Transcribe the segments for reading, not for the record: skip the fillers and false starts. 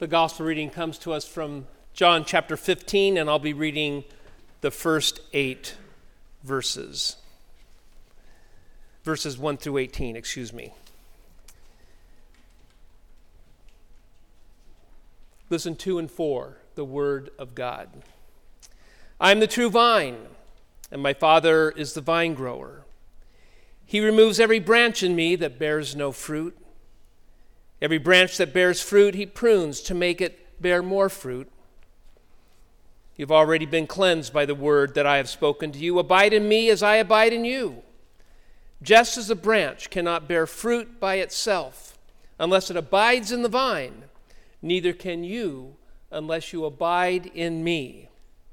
The gospel reading comes to us from John chapter 15, and I'll be reading the first 8 verses. Verses 1 through 18, Listen 2 and 4, the word of God. I am the true vine, and my Father is the vine grower. He removes every branch in me that bears no fruit. Every branch that bears fruit, he prunes to make it bear more fruit. You've already been cleansed by the word that I have spoken to you. Abide in me as I abide in you. Just as a branch cannot bear fruit by itself unless it abides in the vine, neither can you unless you abide in me.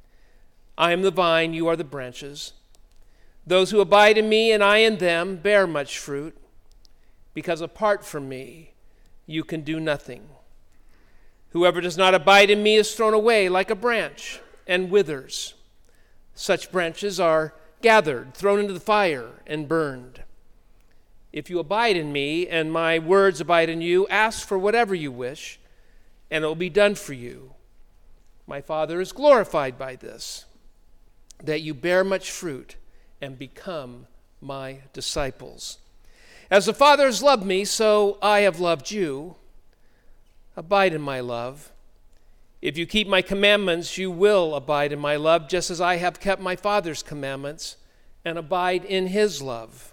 I am the vine, you are the branches. Those who abide in me and I in them bear much fruit, because apart from me, you can do nothing. Whoever does not abide in me is thrown away like a branch and withers. Such branches are gathered, thrown into the fire, and burned. If you abide in me and my words abide in you, ask for whatever you wish, and it will be done for you. My Father is glorified by this, that you bear much fruit and become my disciples. As the Father has loved me, so I have loved you. Abide in my love. If you keep my commandments, you will abide in my love, just as I have kept my Father's commandments and abide in his love.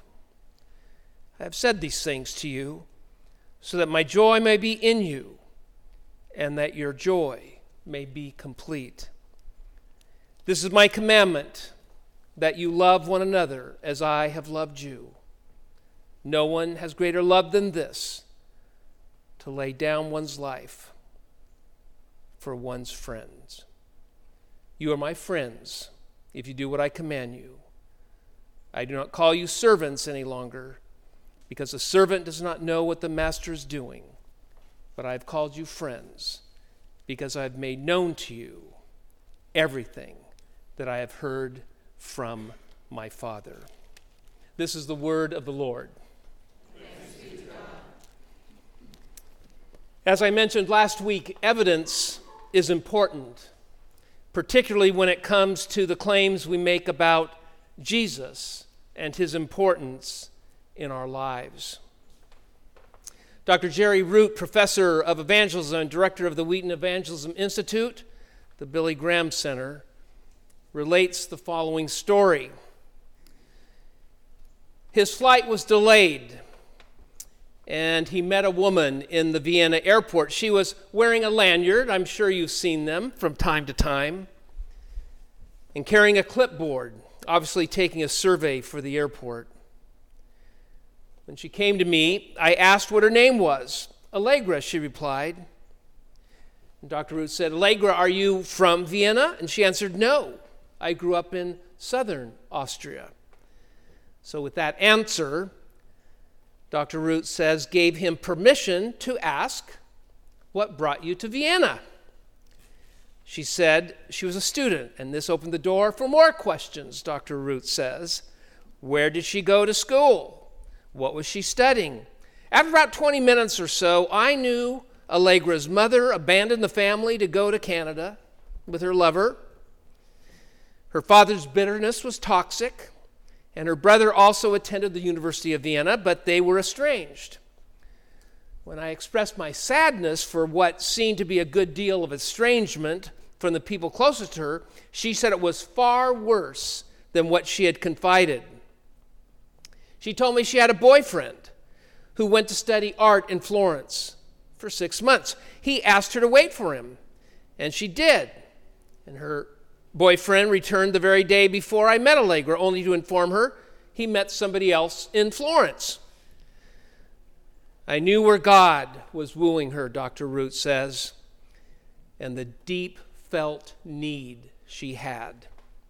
I have said these things to you, so that my joy may be in you, and that your joy may be complete. This is my commandment, that you love one another as I have loved you. No one has greater love than this, to lay down one's life for one's friends. You are my friends if you do what I command you. I do not call you servants any longer, because a servant does not know what the master is doing, but I have called you friends, because I have made known to you everything that I have heard from my Father. This is the word of the Lord. As I mentioned last week, evidence is important, particularly when it comes to the claims we make about Jesus and his importance in our lives. Dr. Jerry Root, professor of evangelism and director of the Wheaton Evangelism Institute, the Billy Graham Center, relates the following story. His flight was delayed, and he met a woman in the Vienna airport. She was wearing a lanyard, I'm sure you've seen them from time to time, and carrying a clipboard, obviously taking a survey for the airport. When she came to me, I asked what her name was. Allegra, she replied. And Dr. Root said, Allegra, are you from Vienna? And she answered, no, I grew up in southern Austria. So with that answer, Dr. Root says, gave him permission to ask, what brought you to Vienna? She said she was a student, and this opened the door for more questions, Dr. Root says. Where did she go to school? What was she studying? After about 20 minutes or so, I knew Allegra's mother abandoned the family to go to Canada with her lover. Her father's bitterness was toxic, and her brother also attended the University of Vienna, but they were estranged. When I expressed my sadness for what seemed to be a good deal of estrangement from the people closest to her, she said it was far worse than what she had confided. She told me she had a boyfriend who went to study art in Florence for 6 months. He asked her to wait for him, and she did. And her boyfriend returned the very day before I met Allegra, only to inform her he met somebody else in Florence. I knew where God was wooing her, Dr. Root says, and the deep felt need she had.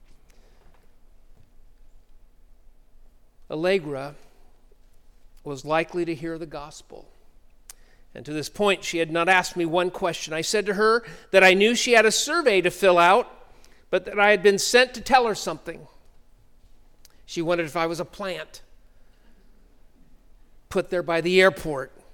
Allegra was likely to hear the gospel. And to this point, she had not asked me one question. I said to her that I knew she had a survey to fill out, but that I had been sent to tell her something. She wondered if I was a plant put there by the airport.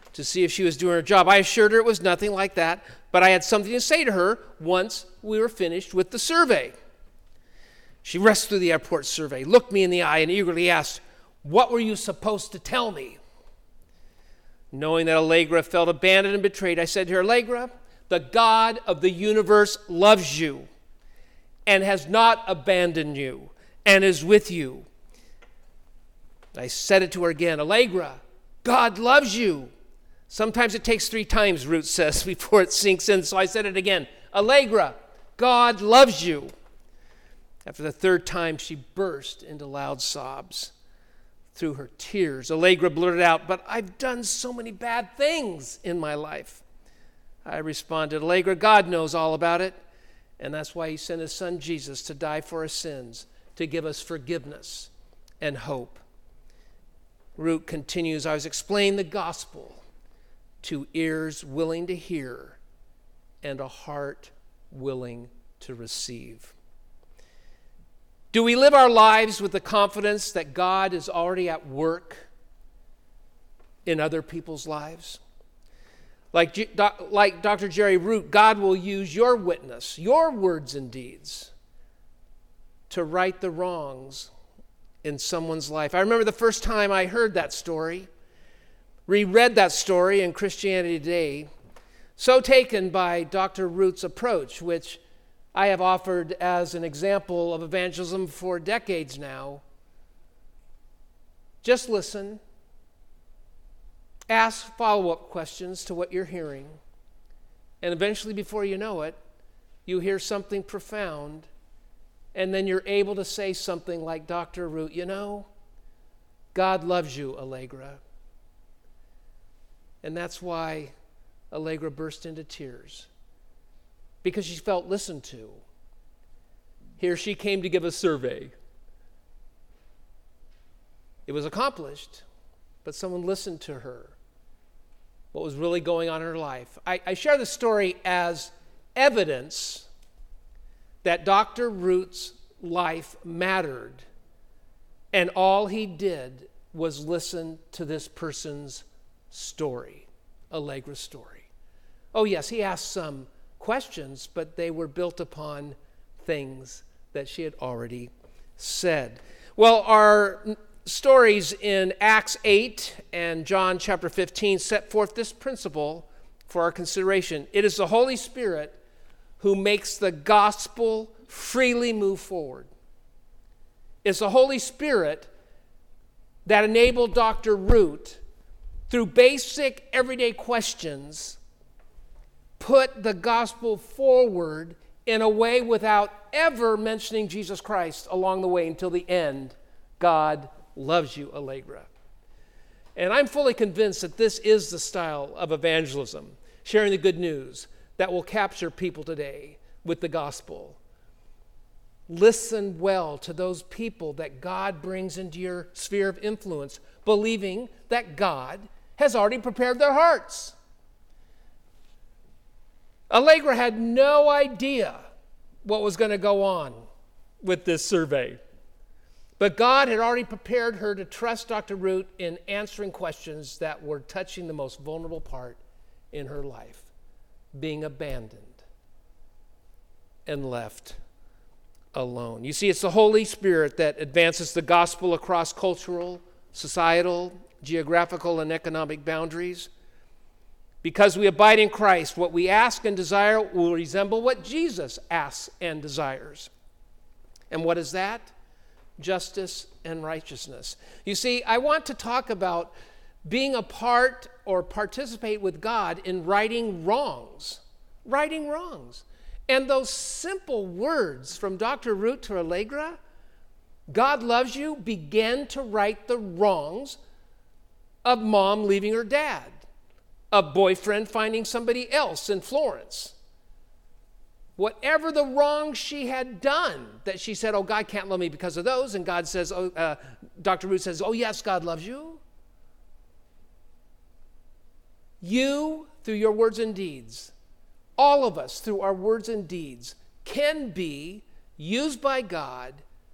to see if she was doing her job. I assured her it was nothing like that, but I had something to say to her once we were finished with the survey. She rushed through the airport survey, looked me in the eye, and eagerly asked, "What were you supposed to tell me?" Knowing that Allegra felt abandoned and betrayed, I said to her, "Allegra, the God of the universe loves you and has not abandoned you and is with you." I said it to her again, "Allegra, God loves you." Sometimes it takes 3 times, Ruth says, before it sinks in. So I said it again, "Allegra, God loves you." After the 3rd time, she burst into loud sobs. Through her tears, Allegra blurted out, "But I've done so many bad things in my life." I responded, "Allegra, God knows all about it, and that's why he sent his son Jesus to die for our sins, to give us forgiveness and hope." Ruth continues, "I was explaining the gospel to ears willing to hear and a heart willing to receive." Do we live our lives with the confidence that God is already at work in other people's lives? Like Dr. Jerry Root, God will use your witness, your words and deeds, to right the wrongs in someone's life. I remember the first time I heard that story, reread that story in Christianity Today, so taken by Dr. Root's approach, which I have offered as an example of evangelism for decades now. Just listen. Ask follow-up questions to what you're hearing. And eventually, before you know it, you hear something profound, and then you're able to say something like Dr. Root, "You know, God loves you, Allegra." And that's why Allegra burst into tears, because she felt listened to. Here she came to give a survey. It was accomplished, but someone listened to her, what was really going on in her life. I share the story as evidence that Dr. Root's life mattered, and all he did was listen to this person's story, Allegra's story. Oh yes, he asked some questions, but they were built upon things that she had already said. Well, our stories in Acts 8 and John chapter 15 set forth this principle for our consideration. It is the Holy Spirit who makes the gospel freely move forward. It's the Holy Spirit that enabled Dr. Root, through basic everyday questions, put the gospel forward in a way without ever mentioning Jesus Christ along the way until the end. God loves you, Allegra. And I'm fully convinced that this is the style of evangelism, sharing the good news that will capture people today with the gospel. Listen well to those people that God brings into your sphere of influence, believing that God has already prepared their hearts. Allegra had no idea what was going to go on with this survey. But God had already prepared her to trust Dr. Root in answering questions that were touching the most vulnerable part in her life, being abandoned and left alone. You see, it's the Holy Spirit that advances the gospel across cultural, societal, geographical, and economic boundaries. Because we abide in Christ, what we ask and desire will resemble what Jesus asks and desires. And what is that? Justice and righteousness. You see, I want to talk about being a part or participate with God in righting wrongs. Righting wrongs. And those simple words from Dr. Root to Allegra, God loves you, began to right the wrongs of mom leaving her dad, of boyfriend finding somebody else in Florence. Whatever the wrong she had done, that she said, oh, God can't love me because of those, and God says, Dr. Root says, oh, yes, God loves you. You, through your words and deeds, all of us, through our words and deeds, can be used by God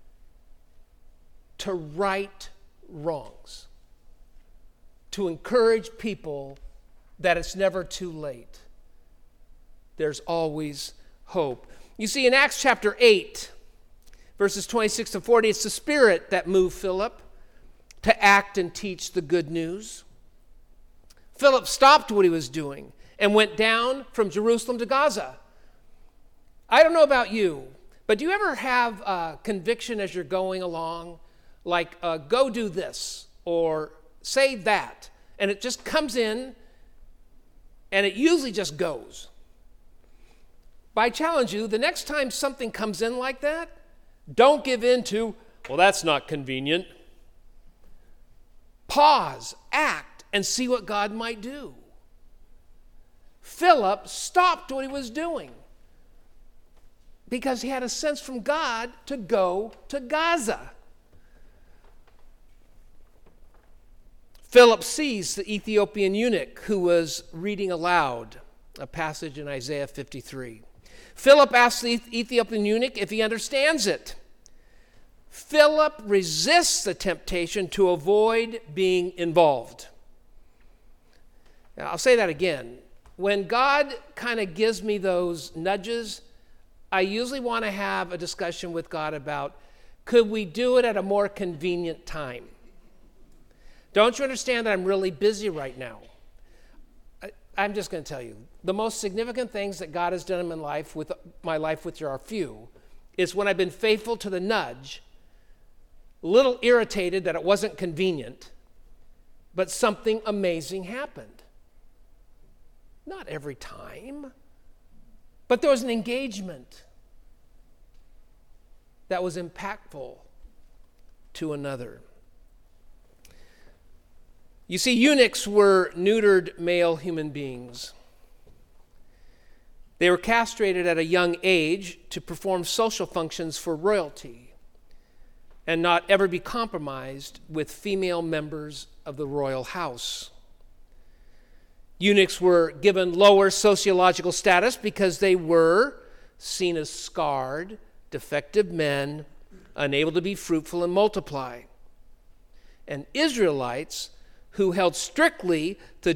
to right wrongs, to encourage people that it's never too late. There's always hope. You see, in Acts chapter 8, verses 26 to 40, it's the Spirit that moved Philip to act and teach the good news. Philip stopped what he was doing and went down from Jerusalem to Gaza. I don't know about you, but do you ever have a conviction as you're going along, like go do this or say that, and it just comes in and it usually just goes? But I challenge you, the next time something comes in like that, don't give in to, well, that's not convenient. Pause, act, and see what God might do. Philip stopped what he was doing because he had a sense from God to go to Gaza. Philip sees the Ethiopian eunuch who was reading aloud a passage in Isaiah 53. Philip asks the Ethiopian eunuch if he understands it. Philip resists the temptation to avoid being involved. Now, I'll say that again. When God kind of gives me those nudges, I usually want to have a discussion with God about, could we do it at a more convenient time? Don't you understand that I'm really busy right now? I'm just going to tell you, the most significant things that God has done in my life, which are few, is when I've been faithful to the nudge, a little irritated that it wasn't convenient, but something amazing happened. Not every time, but there was an engagement that was impactful to another. You see, eunuchs were neutered male human beings. They were castrated at a young age to perform social functions for royalty and not ever be compromised with female members of the royal house. Eunuchs were given lower sociological status because they were seen as scarred, defective men, unable to be fruitful and multiply. And Israelites, who held strictly to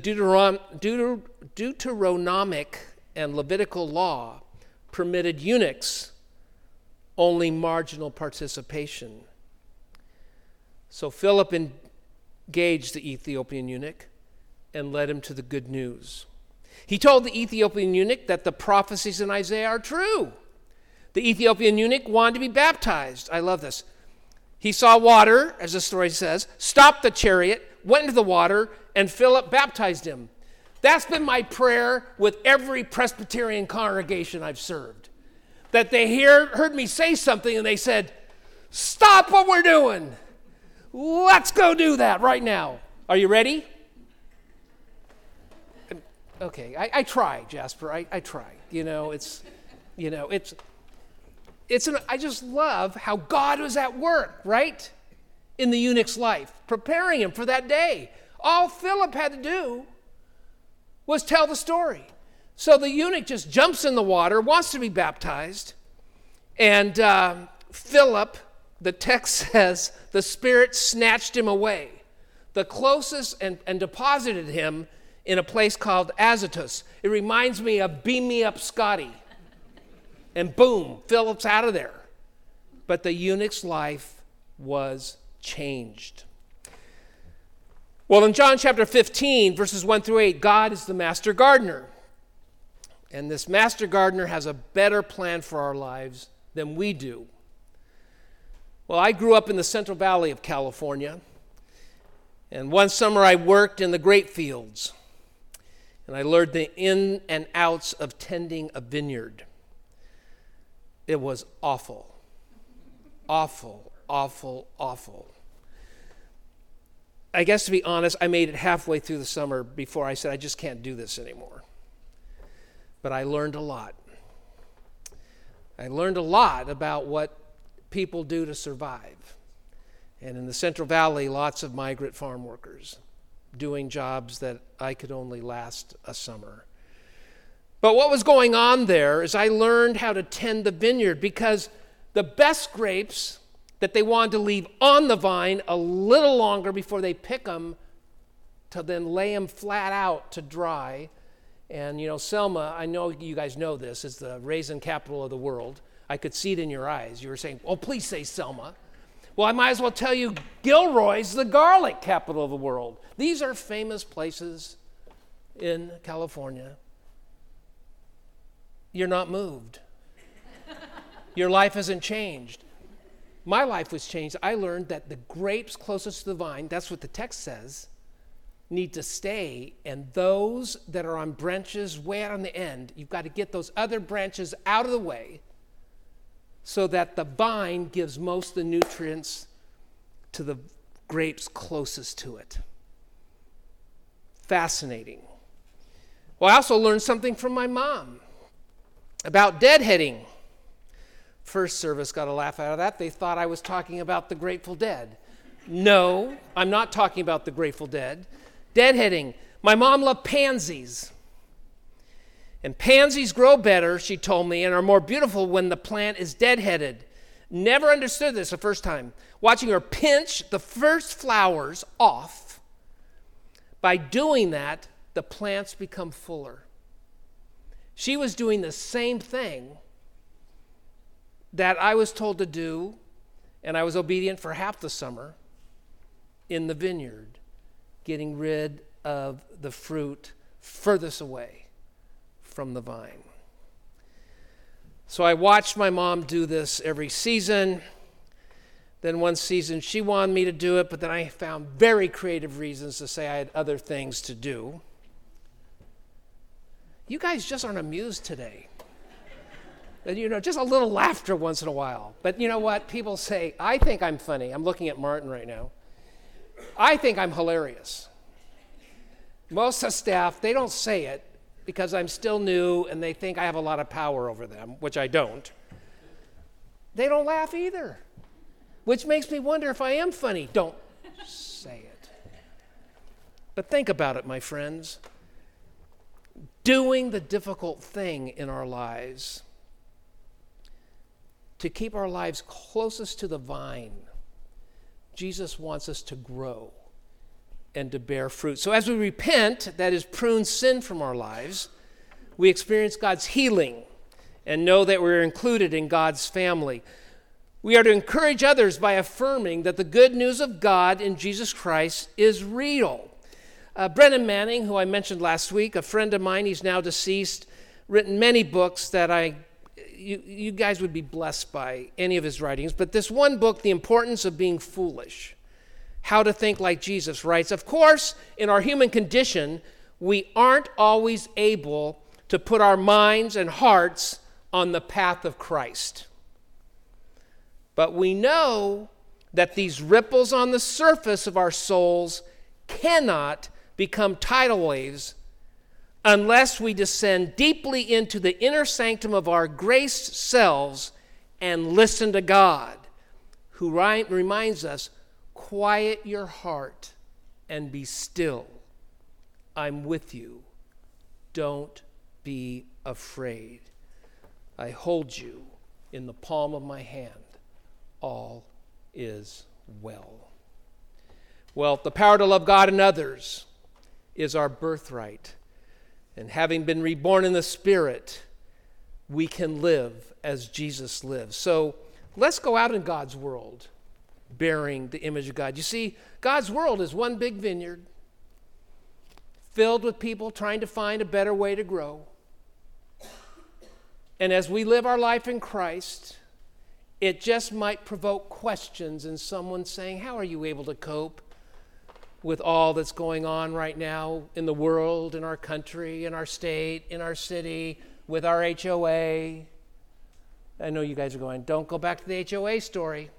Deuteronomic and Levitical law, permitted eunuchs only marginal participation. So Philip engaged the Ethiopian eunuch and led him to the good news. He told the Ethiopian eunuch that the prophecies in Isaiah are true. The Ethiopian eunuch wanted to be baptized. I love this. He saw water, as the story says, stopped the chariot, went into the water, and Philip baptized him. That's been my prayer with every Presbyterian congregation I've served. That they heard me say something and they said, stop what we're doing. Let's go do that right now. Are you ready? Okay, I try, Jasper. I try. I just love how God was at work, right? In the eunuch's life, preparing him for that day. All Philip had to do was tell the story. So the eunuch just jumps in the water, wants to be baptized, and Philip, the text says, the Spirit snatched him away, the closest, and deposited him in a place called Azotus. It reminds me of Beam Me Up Scotty. And boom, Philip's out of there. But the eunuch's life was changed. Well, in John chapter 15, verses 1 through 8, God is the master gardener. And this master gardener has a better plan for our lives than we do. Well, I grew up in the Central Valley of California. And one summer I worked in the grape fields. And I learned the in and outs of tending a vineyard. It was awful. Awful, awful, awful. I guess to be honest, I made it halfway through the summer before I said, I just can't do this anymore. But I learned a lot. I learned a lot about what people do to survive. And in the Central Valley, lots of migrant farm workers doing jobs that I could only last a summer. But what was going on there is I learned how to tend the vineyard, because the best grapes that they wanted to leave on the vine a little longer before they pick them to then lay them flat out to dry. And, Selma, I know you guys know this, is the raisin capital of the world. I could see it in your eyes. You were saying, oh, please say Selma. Well, I might as well tell you Gilroy's the garlic capital of the world. These are famous places in California. You're not moved. Your life hasn't changed. My life was changed. I learned that the grapes closest to the vine, that's what the text says, need to stay, and those that are on branches way out on the end, you've got to get those other branches out of the way so that the vine gives most of the nutrients to the grapes closest to it. Fascinating. Well, I also learned something from my mom about deadheading. First service got a laugh out of that. They thought I was talking about the Grateful Dead. No, I'm not talking about the Grateful Dead. Deadheading. My mom loved pansies. And pansies grow better, she told me, and are more beautiful when the plant is deadheaded. Never understood this the first time. Watching her pinch the first flowers off. By doing that, the plants become fuller. She was doing the same thing that I was told to do, and I was obedient for half the summer in the vineyard, getting rid of the fruit furthest away from the vine. So I watched my mom do this every season. Then one season she wanted me to do it, but then I found very creative reasons to say I had other things to do. You guys just aren't amused today. Just a little laughter once in a while. But you know what? People say, I think I'm funny. I'm looking at Martin right now. I think I'm hilarious. Most of the staff, they don't say it because I'm still new and they think I have a lot of power over them, which I don't. They don't laugh either, which makes me wonder if I am funny. Don't say it. But think about it, my friends. Doing the difficult thing in our lives to keep our lives closest to the vine. Jesus wants us to grow and to bear fruit. So as we repent, that is, prune sin from our lives, we experience God's healing and know that we're included in God's family. We are to encourage others by affirming that the good news of God in Jesus Christ is real. Brennan Manning, who I mentioned last week, a friend of mine, he's now deceased, written many books that you guys would be blessed by any of his writings. But this one book, The Importance of Being Foolish, How to Think Like Jesus, writes, of course, in our human condition, we aren't always able to put our minds and hearts on the path of Christ. But we know that these ripples on the surface of our souls cannot become tidal waves unless we descend deeply into the inner sanctum of our graced selves and listen to God, who reminds us, quiet your heart and be still. I'm with you. Don't be afraid. I hold you in the palm of my hand. All is well. Well, the power to love God and others is our birthright. And having been reborn in the Spirit, we can live as Jesus lives. So let's go out in God's world, bearing the image of God. You see, God's world is one big vineyard filled with people trying to find a better way to grow. And as we live our life in Christ, it just might provoke questions in someone saying, how are you able to cope with all that's going on right now in the world, in our country, in our state, in our city, with our HOA? I know you guys are going, don't go back to the HOA story.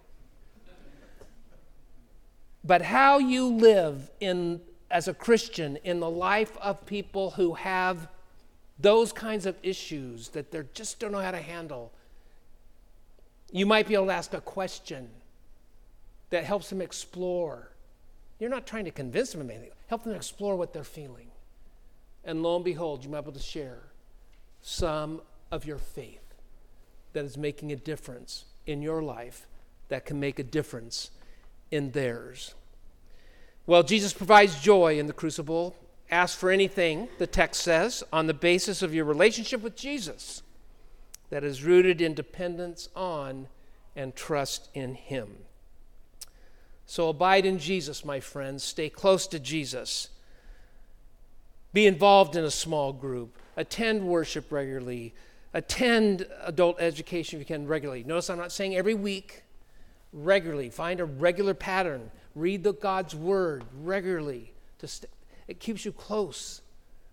But how you live as a Christian in the life of people who have those kinds of issues that they just don't know how to handle. You might be able to ask a question that helps them explore. You're not trying to convince them of anything. Help them explore what they're feeling. And lo and behold, you might be able to share some of your faith that is making a difference in your life, that can make a difference in theirs. Well, Jesus provides joy in the crucible. Ask for anything, the text says, on the basis of your relationship with Jesus that is rooted in dependence on and trust in him. So abide in Jesus, my friends. Stay close to Jesus. Be involved in a small group. Attend worship regularly. Attend adult education if you can regularly. Notice I'm not saying every week. Regularly. Find a regular pattern. Read God's word regularly. It keeps you close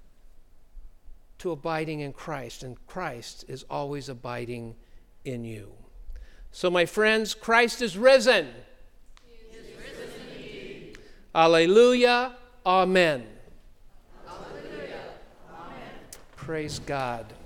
to abiding in Christ, and Christ is always abiding in you. So, my friends, Christ is risen. He is risen indeed. Alleluia. Amen. Alleluia. Amen. Praise God.